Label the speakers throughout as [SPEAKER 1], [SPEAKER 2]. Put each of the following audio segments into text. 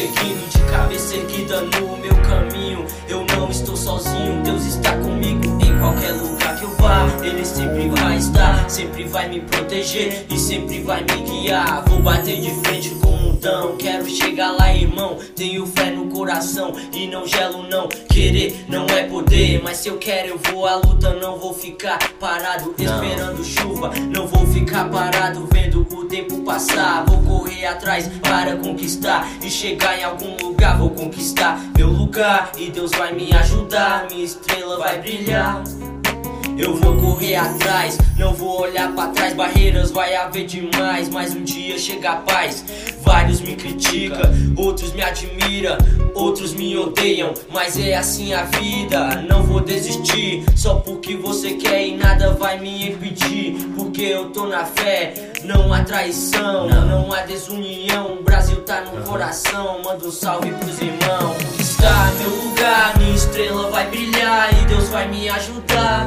[SPEAKER 1] seguindo de cabeça erguida no meu caminho. Eu não estou sozinho, Deus está comigo. Em qualquer lugar que eu vá, Ele sempre vai estar, sempre vai me proteger e sempre vai me guiar. Vou bater de frente com o mundão, quero chegar lá, irmão. Tenho fé no coração e não gelo não. Querer não é poder, mas se eu quero eu vou à luta. Não vou ficar parado esperando chuva, não vou ficar parado vendo o tempo passar. Vou correr atrás para conquistar e chegar em algum lugar. Vou conquistar meu lugar e Deus vai me ajudar. Minha estrela vai brilhar. Eu vou correr atrás, não vou olhar pra trás. Barreiras vai haver demais, mas um dia chega a paz. Vários me criticam, outros me admiram, outros me odeiam, mas é assim a vida. Não vou desistir, só porque você quer e nada vai me impedir. Porque eu tô na fé, não há traição, não há desunião. O Brasil tá no coração, manda um salve pros irmãos. Conquistar meu lugar, minha estrela vai brilhar e Deus vai me ajudar.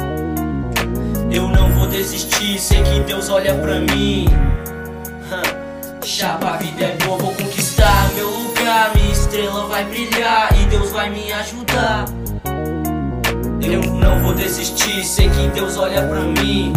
[SPEAKER 1] Eu não vou desistir, sei que Deus olha pra mim. Chapa, a vida é boa, vou conquistar meu lugar. Minha estrela vai brilhar e Deus vai me ajudar. Eu não vou desistir, sei que Deus olha pra mim.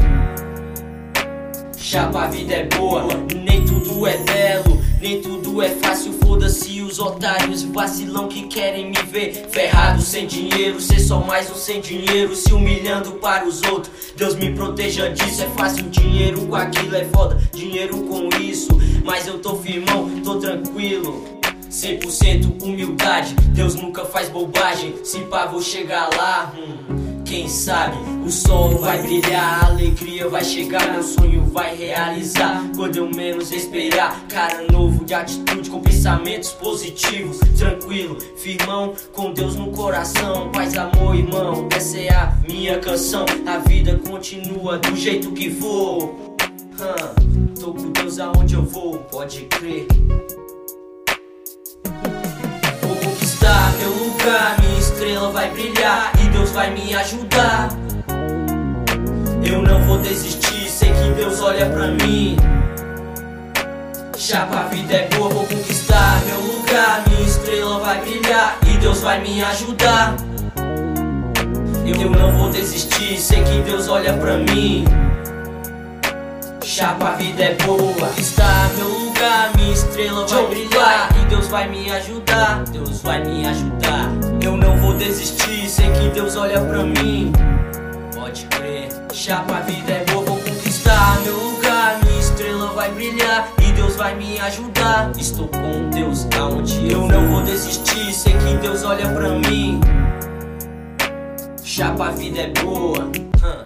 [SPEAKER 1] Chapa, a vida é boa, nem tudo é belo, nem tudo é fácil. Foda-se os otários vacilão que querem me ver ferrado, sem dinheiro, ser só mais um sem dinheiro, se humilhando para os outros. Deus me proteja disso, é fácil. Dinheiro com aquilo é foda, dinheiro com isso, mas eu tô firmão, tô tranquilo. 100% humildade, Deus nunca faz bobagem. Se pá, vou chegar lá, quem sabe o sol vai brilhar, a alegria vai chegar, meu sonho vai realizar. Quando eu menos esperar, cara novo de atitude com pensamentos positivos. Tranquilo, firmão, com Deus no coração. Paz, amor, irmão, essa é a minha canção. A vida continua do jeito que for. Tô com Deus aonde eu vou, pode crer. Vou conquistar meu lugar, minha estrela vai brilhar e Deus vai me ajudar. Eu não vou desistir, sei que Deus olha pra mim. Chapa, a vida é boa, vou conquistar meu lugar. Minha estrela vai brilhar e Deus vai me ajudar. Eu não vou desistir, sei que Deus olha pra mim. Chapa, a vida é boa, conquistar meu lugar. Minha estrela vai brilhar e Deus vai me ajudar. Deus vai me ajudar. Eu não vou desistir, sei que Deus olha pra mim. Pode crer. Chapa, a vida é boa, vou conquistar meu lugar. Minha estrela vai brilhar e Deus vai me ajudar. Estou com Deus aonde eu não vou desistir, sei que Deus olha pra mim. Chapa, a vida é boa.